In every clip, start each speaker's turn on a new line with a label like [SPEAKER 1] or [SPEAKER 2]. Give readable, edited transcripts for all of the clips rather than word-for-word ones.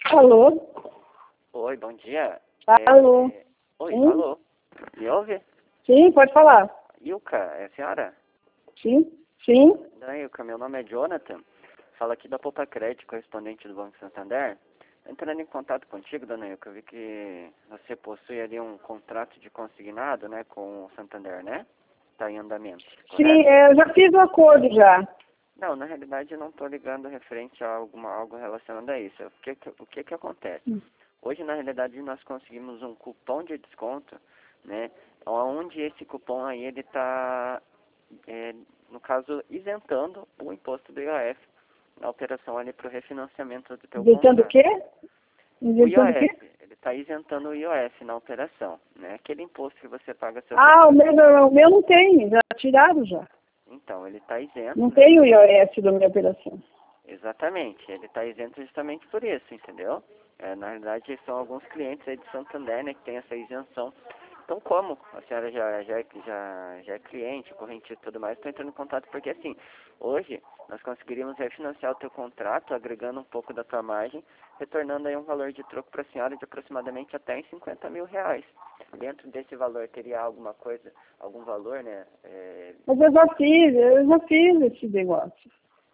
[SPEAKER 1] Alô?
[SPEAKER 2] Oi, bom dia.
[SPEAKER 1] Alô?
[SPEAKER 2] Oi,
[SPEAKER 1] Sim?
[SPEAKER 2] alô? Me ouve?
[SPEAKER 1] Sim, pode falar.
[SPEAKER 2] Ilka, é a senhora?
[SPEAKER 1] Sim? Sim?
[SPEAKER 2] Não, Ilka, meu nome é Jonathan. Falo aqui da Poupa Crédito, correspondente do Banco Santander. Entrando em contato contigo, dona Ilka, eu vi que você possui ali um contrato de consignado, né, com o Santander, né? Está em andamento,
[SPEAKER 1] Sim,
[SPEAKER 2] correto?
[SPEAKER 1] eu já fiz o acordo já.
[SPEAKER 2] Não, na realidade eu não estou ligando referente a algo relacionado a isso. O que que acontece? Hoje, na realidade, nós conseguimos um cupom de desconto, né? Onde esse cupom aí, ele está, no caso, isentando o imposto do IOF na operação ali para o refinanciamento do teu
[SPEAKER 1] Inventando o
[SPEAKER 2] contrato.
[SPEAKER 1] quê?
[SPEAKER 2] O
[SPEAKER 1] Inventando o quê?
[SPEAKER 2] IOF, ele está isentando o IOF na operação, né? Aquele imposto que você paga seu
[SPEAKER 1] Ah,
[SPEAKER 2] retorno.
[SPEAKER 1] o meu não tem, já tiraram já.
[SPEAKER 2] Então, ele está isento,
[SPEAKER 1] Não
[SPEAKER 2] né?
[SPEAKER 1] tem o IOS da minha operação.
[SPEAKER 2] Exatamente, ele está isento justamente por isso, entendeu? Na realidade, são alguns clientes aí de Santander, né, que tem essa isenção. Então, como a senhora já é cliente, corrente e tudo mais, estou entrando em contato porque, assim, hoje nós conseguiríamos refinanciar o teu contrato, agregando um pouco da tua margem, retornando aí um valor de troco para a senhora de aproximadamente até uns 50 mil reais. Dentro desse valor, teria alguma coisa, algum valor, né?
[SPEAKER 1] Mas eu já fiz esse negócio.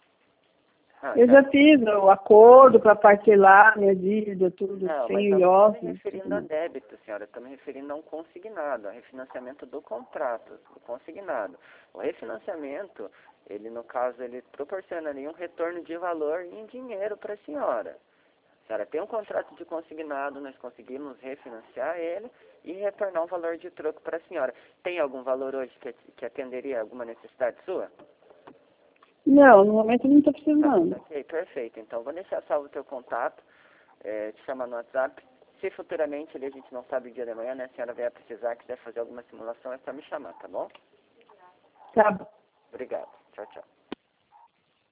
[SPEAKER 1] Eu
[SPEAKER 2] Já.
[SPEAKER 1] já fiz o acordo para parcelar minha dívida, tudo,
[SPEAKER 2] Não, mas
[SPEAKER 1] sem
[SPEAKER 2] eu não estou me
[SPEAKER 1] IOS.
[SPEAKER 2] referindo a débito, senhora. Estou me referindo a um consignado, a refinanciamento do contrato, do consignado. O refinanciamento, ele no caso, ele proporcionaria um retorno de valor em dinheiro para a senhora. A senhora tem um contrato de consignado, nós conseguimos refinanciar ele e retornar um valor de troco para a senhora. Tem algum valor hoje que atenderia alguma necessidade sua?
[SPEAKER 1] Não, no momento eu não estou
[SPEAKER 2] Tá,
[SPEAKER 1] precisando.
[SPEAKER 2] ok, perfeito. Então, vou deixar salvo o teu contato. Te chamar no WhatsApp. Se futuramente ali a gente não sabe o dia de manhã, né? A senhora vier precisar, quiser fazer alguma simulação, é só me chamar, tá bom?
[SPEAKER 1] Tá bom.
[SPEAKER 2] Obrigado. Tchau, tchau.